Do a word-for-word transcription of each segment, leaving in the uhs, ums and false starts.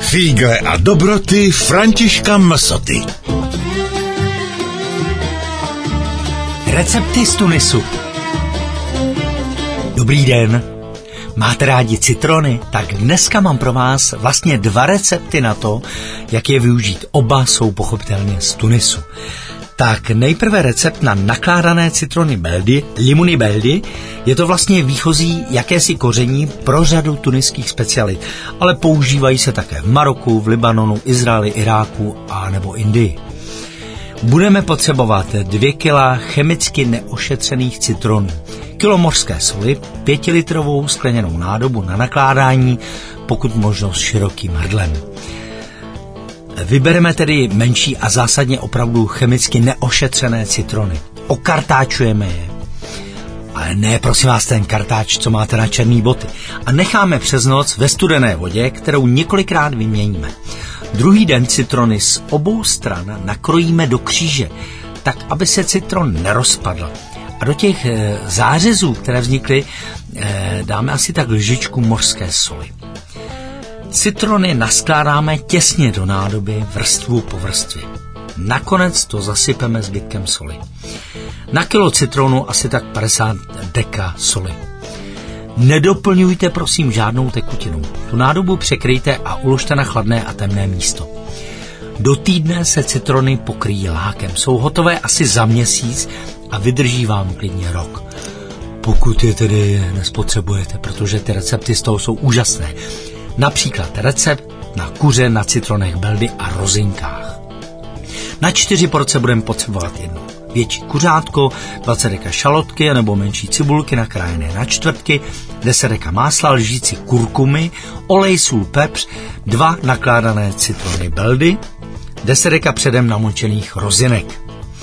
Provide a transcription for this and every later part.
Fígle a dobroty Františka Msoty. Recepty z Tunisu. Dobrý den. Máte rádi citrony? Tak dneska mám pro vás vlastně dva recepty na to, jak je využít. Oba jsou pochopitelně z Tunisu. Tak nejprve recept na nakládané citrony beldi, limuny beldi. Je to vlastně výchozí jakési koření pro řadu tuniských specialit, ale používají se také v Maroku, v Libanonu, Izraeli, Iráku a nebo Indii. Budeme potřebovat dvě kila chemicky neošetřených citronů, kilo mořské soli, pětilitrovou skleněnou nádobu na nakládání, pokud možno s širokým hrdlem. Vybereme tedy menší a zásadně opravdu chemicky neošetřené citrony. Okartáčujeme je. Ale ne, prosím vás, ten kartáč, co máte na černý boty. A necháme přes noc ve studené vodě, kterou několikrát vyměníme. Druhý den citrony z obou stran nakrojíme do kříže, tak, aby se citron nerozpadl. A do těch e, zářezů, které vznikly, e, dáme asi tak lžičku mořské soli. Citrony naskládáme těsně do nádoby vrstvu po vrstvě. Nakonec to zasypeme zbytkem soli. Na kilo citronu asi tak padesát deka soli. Nedoplňujte prosím žádnou tekutinu. Tu nádobu překryjte a uložte na chladné a temné místo. Do týdne se citrony pokryjí lákem. Jsou hotové asi za měsíc a vydrží vám klidně rok. Pokud je tedy nespotřebujete, protože ty recepty z toho jsou úžasné. Například recept na kuře na citronech beldy a rozinkách. Na čtyři porce budeme potřebovat jedno větší kuřátko, dvacet deka šalotky nebo menší cibulky nakrájené na čtvrtky, deset deka másla, lžíci kurkumy, olej, sůl, pepř, dva nakládané citrony beldy, deset deka předem namočených rozinek.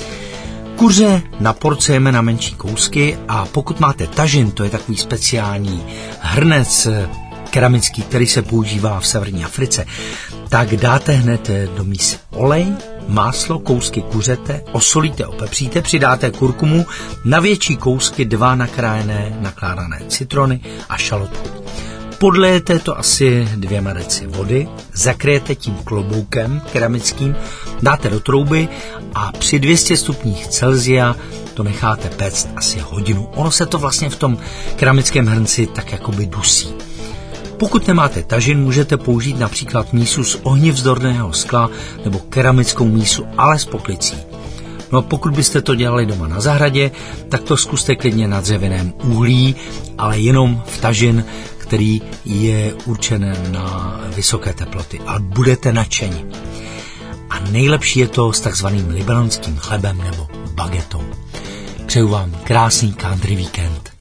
Kuře naporcujeme na menší kousky a pokud máte tažin, to je takový speciální hrnec keramický, který se používá v severní Africe, tak dáte hned do mísy olej, máslo, kousky kuřete, osolíte, opepříte, přidáte kurkumu, na větší kousky dva nakrájené, nakládané citrony a šalotku. Podlejete to asi dvěma deci vody, zakryjete tím kloboukem keramickým, dáte do trouby a při dvou stech stupních Celsia to necháte péct asi hodinu. Ono se to vlastně v tom keramickém hrnci tak jakoby dusí. Pokud nemáte tažin, můžete použít například mísu z ohnivzdorného skla nebo keramickou mísu, ale s poklicí. No a pokud byste to dělali doma na zahradě, tak to zkuste klidně na dřevěném uhlí, ale jenom v tažin, který je určen na vysoké teploty. A budete nadšeni. A nejlepší je to s takzvaným libanonským chlebem nebo bagetou. Přeju vám krásný country víkend.